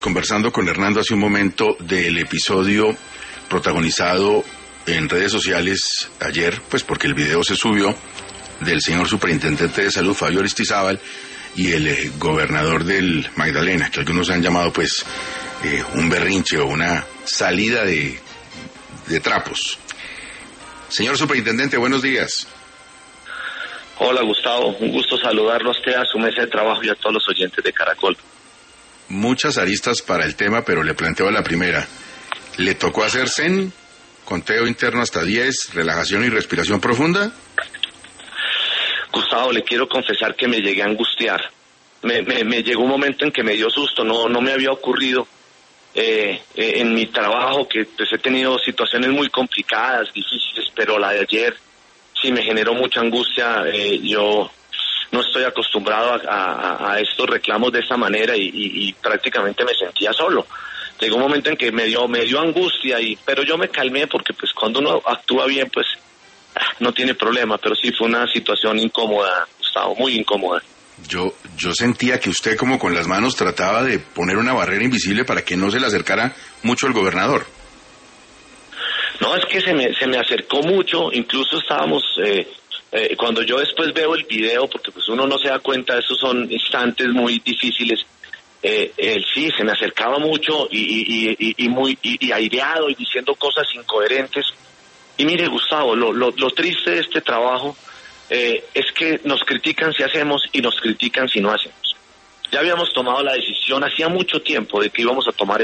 Conversando con Hernando hace un momento del episodio protagonizado en redes sociales ayer, pues porque el video se subió, del señor superintendente de salud Fabio Aristizábal y el gobernador del Magdalena, que algunos han llamado pues un berrinche o una salida de trapos. Señor superintendente, buenos días. Hola Gustavo, un gusto saludarlo a usted, a su mesa de trabajo y a todos los oyentes de Caracol. Muchas aristas para el tema, pero le planteo la primera. ¿Le tocó hacer zen, conteo interno hasta 10, relajación y respiración profunda? Gustavo, le quiero confesar que me llegué a angustiar. Me llegó un momento en que me dio susto, no me había ocurrido en mi trabajo, que pues he tenido situaciones muy complicadas, difíciles, pero la de ayer sí me generó mucha angustia. Yo no estoy acostumbrado a estos reclamos de esta manera y prácticamente me sentía solo. Llegó un momento en que me dio angustia, pero yo me calmé porque pues cuando uno actúa bien pues no tiene problema, pero sí fue una situación incómoda, Gustavo, muy incómoda. Yo sentía que usted como con las manos trataba de poner una barrera invisible para que no se le acercara mucho el gobernador. No, es que se me acercó mucho, incluso estábamos... cuando yo después veo el video, porque pues uno no se da cuenta, esos son instantes muy difíciles, él sí se me acercaba mucho y aireado y diciendo cosas incoherentes. Y mire, Gustavo, lo triste de este trabajo es que nos critican si hacemos y nos critican si no hacemos. Ya habíamos tomado la decisión hacía mucho tiempo de que íbamos a tomar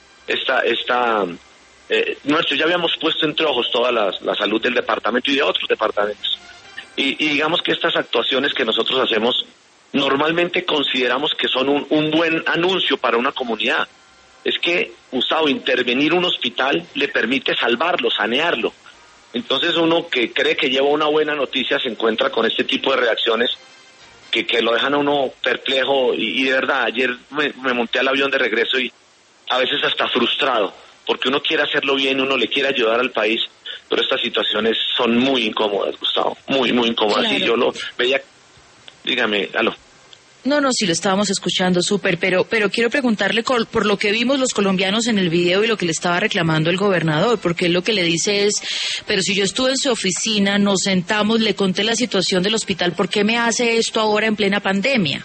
ya habíamos puesto entre ojos toda la salud del departamento y de otros departamentos. Y digamos que estas actuaciones que nosotros hacemos normalmente consideramos que son un buen anuncio para una comunidad. Es que, Gustavo, intervenir un hospital le permite salvarlo, sanearlo. Entonces uno que cree que lleva una buena noticia se encuentra con este tipo de reacciones que lo dejan a uno perplejo y de verdad, ayer me monté al avión de regreso y a veces hasta frustrado, porque uno quiere hacerlo bien, uno le quiere ayudar al país, pero estas situaciones son muy incómodas, Gustavo, muy, muy incómodas. Claro. Y yo lo veía, dígame, aló. No, sí lo estábamos escuchando, súper, pero quiero preguntarle por lo que vimos los colombianos en el video y lo que le estaba reclamando el gobernador, porque él lo que le dice es, pero si yo estuve en su oficina, nos sentamos, le conté la situación del hospital, ¿por qué me hace esto ahora en plena pandemia?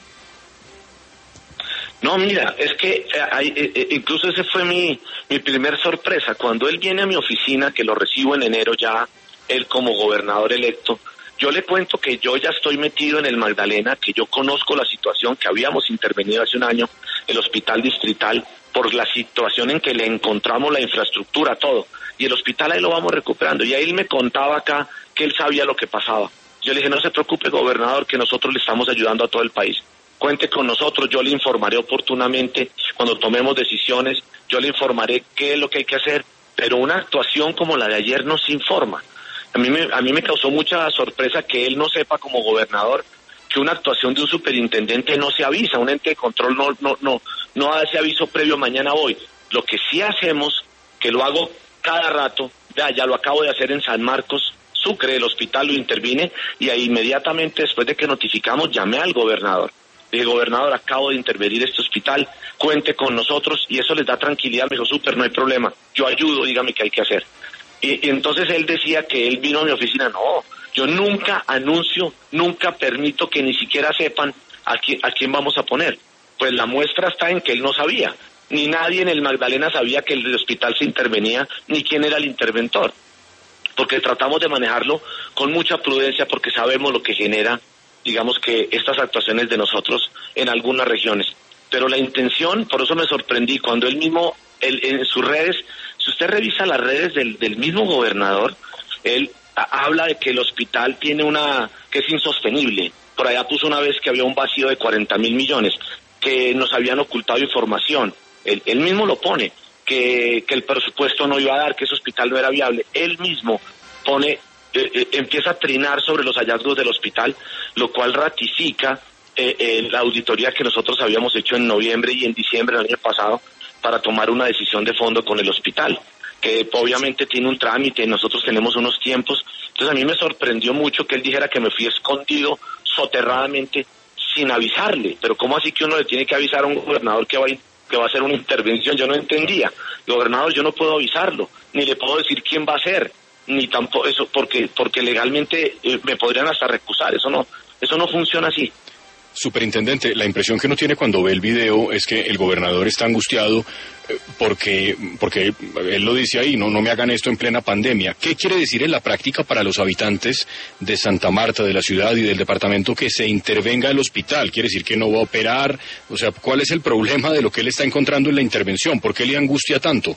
No, mira, es que incluso ese fue mi primer sorpresa. Cuando él viene a mi oficina, que lo recibo en enero ya, él como gobernador electo, yo le cuento que yo ya estoy metido en el Magdalena, que yo conozco la situación, que habíamos intervenido hace un año, el hospital distrital, por la situación en que le encontramos la infraestructura, todo. Y el hospital ahí lo vamos recuperando. Y ahí él me contaba acá que él sabía lo que pasaba. Yo le dije, no se preocupe, gobernador, que nosotros le estamos ayudando a todo el país. Cuente con nosotros, yo le informaré oportunamente cuando tomemos decisiones, yo le informaré qué es lo que hay que hacer, pero una actuación como la de ayer no se informa. A mí me causó mucha sorpresa que él no sepa como gobernador que una actuación de un superintendente no se avisa, un ente de control no hace aviso previo mañana hoy. Lo que sí hacemos, que lo hago cada rato, ya lo acabo de hacer en San Marcos, Sucre, el hospital lo intervine y ahí inmediatamente después de que notificamos llamé al gobernador. Dije, gobernador, acabo de intervenir este hospital, cuente con nosotros, y eso les da tranquilidad. Me dijo, súper, no hay problema, yo ayudo, dígame qué hay que hacer. Y entonces él decía que él vino a mi oficina. No, yo nunca anuncio, nunca permito que ni siquiera sepan a quién vamos a poner. Pues la muestra está en que él no sabía, ni nadie en el Magdalena sabía que el hospital se intervenía, ni quién era el interventor, porque tratamos de manejarlo con mucha prudencia, porque sabemos lo que genera, digamos que estas actuaciones de nosotros en algunas regiones. Pero la intención, por eso me sorprendí, cuando él mismo, en sus redes, si usted revisa las redes del mismo gobernador, él habla de que el hospital tiene que es insostenible. Por allá puso una vez que había un vacío de 40.000 millones, que nos habían ocultado información. Él mismo lo pone, que el presupuesto no iba a dar, que ese hospital no era viable. Él mismo empieza a trinar sobre los hallazgos del hospital, lo cual ratifica la auditoría que nosotros habíamos hecho en noviembre y en diciembre del año pasado para tomar una decisión de fondo con el hospital, que obviamente tiene un trámite, nosotros tenemos unos tiempos. Entonces a mí me sorprendió mucho que él dijera que me fui escondido soterradamente sin avisarle. Pero ¿cómo así que uno le tiene que avisar a un gobernador que va a que va a hacer una intervención. Yo no entendía. Gobernador, yo no puedo avisarlo, ni le puedo decir quién va a ser, ni tampoco eso, porque legalmente me podrían hasta recusar. Eso no funciona así. Superintendente, la impresión que uno tiene cuando ve el video es que el gobernador está angustiado porque él lo dice ahí, no me hagan esto en plena pandemia. ¿Qué quiere decir en la práctica para los habitantes de Santa Marta, de la ciudad y del departamento que se intervenga el hospital? ¿Quiere decir que no va a operar? O sea, ¿cuál es el problema de lo que él está encontrando en la intervención? ¿Por qué le angustia tanto?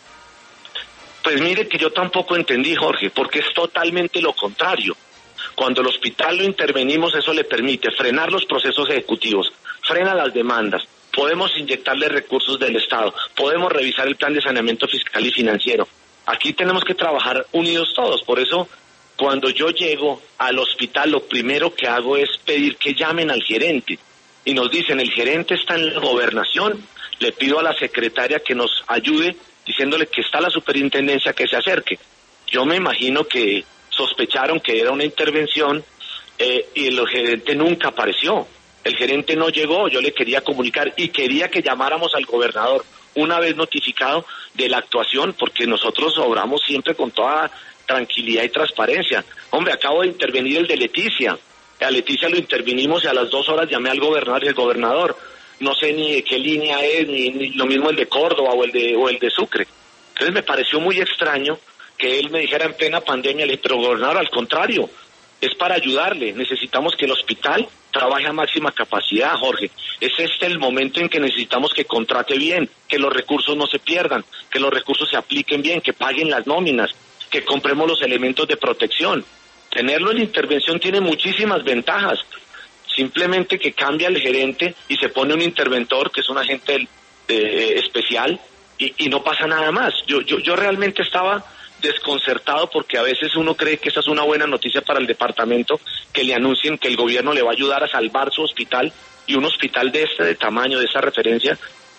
Pues mire que yo tampoco entendí, Jorge, porque es totalmente lo contrario. Cuando el hospital lo intervenimos, eso le permite frenar los procesos ejecutivos, frena las demandas, podemos inyectarle recursos del Estado, podemos revisar el plan de saneamiento fiscal y financiero. Aquí tenemos que trabajar unidos todos. Por eso, cuando yo llego al hospital, lo primero que hago es pedir que llamen al gerente. Y nos dicen, el gerente está en la gobernación, le pido a la secretaria que nos ayude, diciéndole que está la superintendencia, que se acerque. Yo me imagino que sospecharon que era una intervención y el gerente nunca apareció. El gerente no llegó, yo le quería comunicar y quería que llamáramos al gobernador una vez notificado de la actuación, porque nosotros obramos siempre con toda tranquilidad y transparencia. Hombre, acabo de intervenir el de Leticia. A Leticia lo intervinimos y a las 2 horas llamé al gobernador y el gobernador no sé ni de qué línea es, ni lo mismo el de Córdoba o el de Sucre. Entonces me pareció muy extraño que él me dijera en plena pandemia, le dije, pero gobernador, al contrario, es para ayudarle. Necesitamos que el hospital trabaje a máxima capacidad, Jorge. Es el momento en que necesitamos que contrate bien, que los recursos no se pierdan, que los recursos se apliquen bien, que paguen las nóminas, que compremos los elementos de protección. Tenerlo en intervención tiene muchísimas ventajas. Simplemente que cambia el gerente y se pone un interventor, que es un agente especial, y no pasa nada más. Yo realmente estaba desconcertado porque a veces uno cree que esa es una buena noticia para el departamento, que le anuncien que el gobierno le va a ayudar a salvar su hospital, y un hospital de tamaño, de esa referencia.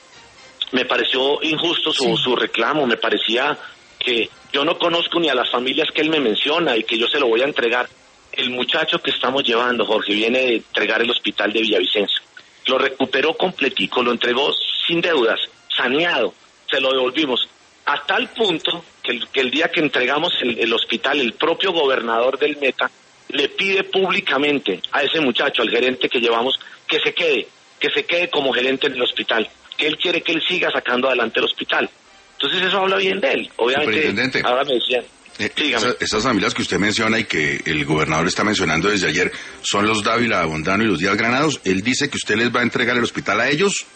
Me pareció injusto su reclamo, me parecía que yo no conozco ni a las familias que él me menciona y que yo se lo voy a entregar. El muchacho que estamos llevando, Jorge, viene de entregar el hospital de Villavicencio. Lo recuperó completico, lo entregó sin deudas, saneado, se lo devolvimos. A tal punto que el día que entregamos el hospital, el propio gobernador del Meta le pide públicamente a ese muchacho, al gerente que llevamos, que se quede como gerente en el hospital, que él quiere que él siga sacando adelante el hospital. Entonces eso habla bien de él. Obviamente, ahora me decían... Esas familias que usted menciona y que el gobernador está mencionando desde ayer, ¿son los Dávila Bondano y los Díaz Granados? ¿Él dice que usted les va a entregar el hospital a ellos?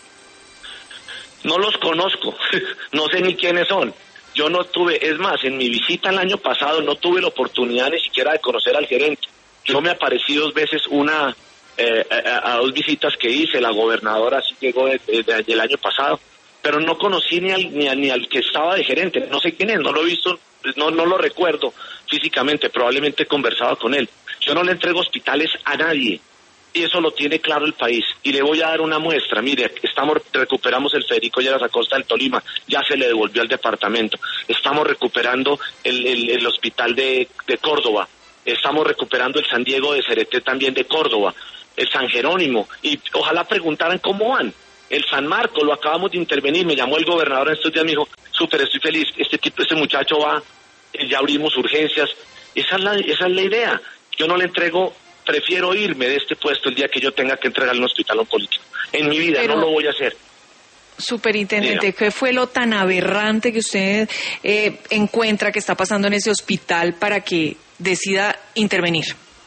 No los conozco, no sé ni quiénes son. Yo no tuve, es más, en mi visita el año pasado no tuve la oportunidad ni siquiera de conocer al gerente. Yo me aparecí 2 veces, a 2 visitas que hice, la gobernadora sí llegó el año pasado, pero no conocí ni al que estaba de gerente, no sé quién es, no lo he visto, no lo recuerdo físicamente, probablemente he conversado con él. Yo no le entrego hospitales a nadie, y eso lo tiene claro el país, y le voy a dar una muestra. Mire, recuperamos el Federico Lleras Acosta del Tolima, ya se le devolvió al departamento. Estamos recuperando el hospital de Córdoba, estamos recuperando el San Diego de Cereté también de Córdoba, el San Jerónimo, y ojalá preguntaran cómo van. El San Marco lo acabamos de intervenir, me llamó el gobernador en estos días, me dijo, súper, estoy feliz, este muchacho va, ya abrimos urgencias. Esa es la idea. Yo no le entrego, prefiero irme de este puesto el día que yo tenga que entregarle un hospital a un político. En mi vida no lo voy a hacer. Superintendente, ¿qué fue lo tan aberrante que usted encuentra que está pasando en ese hospital para que decida intervenir?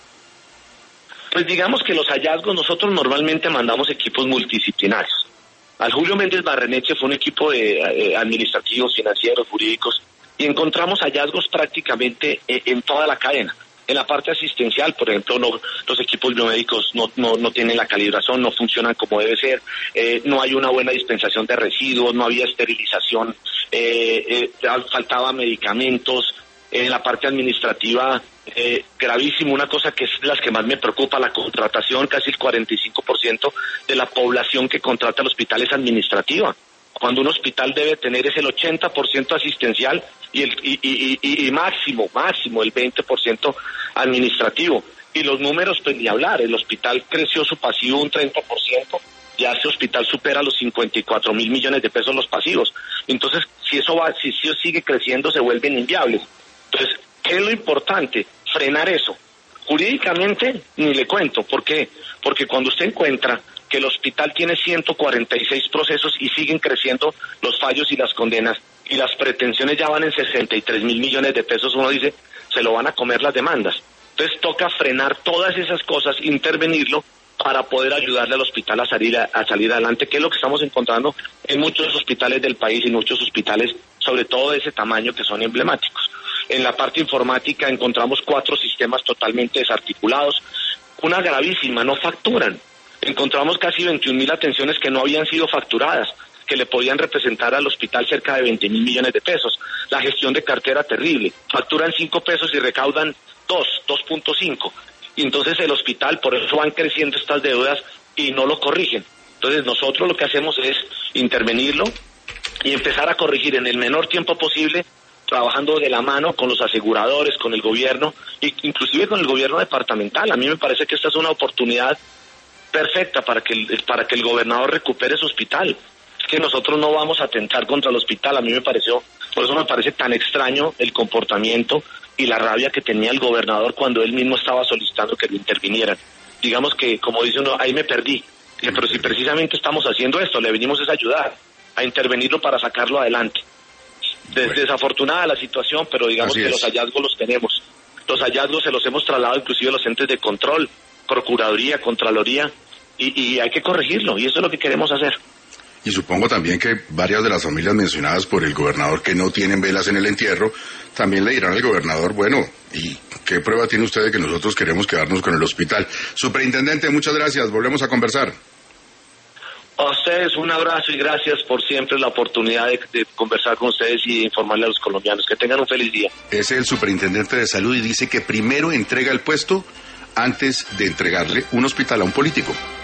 Pues digamos que los hallazgos, nosotros normalmente mandamos equipos multidisciplinarios. Al Julio Méndez Barreneche fue un equipo de administrativos, financieros, jurídicos, y encontramos hallazgos prácticamente en toda la cadena. En la parte asistencial, por ejemplo, los equipos biomédicos no tienen la calibración, no funcionan como debe ser, no hay una buena dispensación de residuos, no había esterilización, faltaba medicamentos. En la parte administrativa, gravísimo, una cosa que es las que más me preocupa, la contratación, casi el 45% de la población que contrata el hospital es administrativa. Cuando un hospital debe tener es el 80% asistencial y máximo el 20% administrativo. Y los números, pues ni hablar, el hospital creció su pasivo un 30% ya ese hospital supera los 54.000 millones de pesos los pasivos. Entonces, si eso sigue creciendo, se vuelven inviables. Entonces, ¿qué es lo importante? Frenar eso. Jurídicamente, ni le cuento. ¿Por qué? Porque cuando usted encuentra que el hospital tiene 146 procesos y siguen creciendo los fallos y las condenas, y las pretensiones ya van en 63.000 millones de pesos, uno dice, se lo van a comer las demandas. Entonces toca frenar todas esas cosas, intervenirlo, para poder ayudarle al hospital a salir adelante, que es lo que estamos encontrando en muchos hospitales del país y muchos hospitales, sobre todo de ese tamaño, que son emblemáticos. En la parte informática encontramos 4 sistemas totalmente desarticulados, una gravísima, no facturan. Encontramos casi 21.000 atenciones que no habían sido facturadas, que le podían representar al hospital cerca de 20.000 millones de pesos. La gestión de cartera terrible, facturan 5 pesos y recaudan 2.5. Y entonces el hospital, por eso van creciendo estas deudas y no lo corrigen. Entonces nosotros lo que hacemos es intervenirlo y empezar a corregir en el menor tiempo posible, trabajando de la mano con los aseguradores, con el gobierno, e inclusive con el gobierno departamental. A mí me parece que esta es una oportunidad perfecta para que el gobernador recupere su hospital. Es que nosotros no vamos a atentar contra el hospital. A mí me pareció, por eso me parece tan extraño el comportamiento y la rabia que tenía el gobernador cuando él mismo estaba solicitando que lo intervinieran. Digamos que, como dice uno, ahí me perdí. Pero si precisamente estamos haciendo esto, le venimos a ayudar, a intervenirlo para sacarlo adelante. Desafortunada la situación, pero digamos que los hallazgos los tenemos. Los hallazgos se los hemos trasladado inclusive a los entes de control, Procuraduría, Contraloría, y hay que corregirlo, y eso es lo que queremos hacer. Y supongo también que varias de las familias mencionadas por el gobernador que no tienen velas en el entierro, también le dirán al gobernador, bueno, ¿y qué prueba tiene usted de que nosotros queremos quedarnos con el hospital? Superintendente, muchas gracias, volvemos a conversar. A ustedes un abrazo y gracias por siempre la oportunidad de conversar con ustedes y informarle a los colombianos. Que tengan un feliz día. Es el superintendente de salud y dice que primero entrega el puesto antes de entregarle un hospital a un político.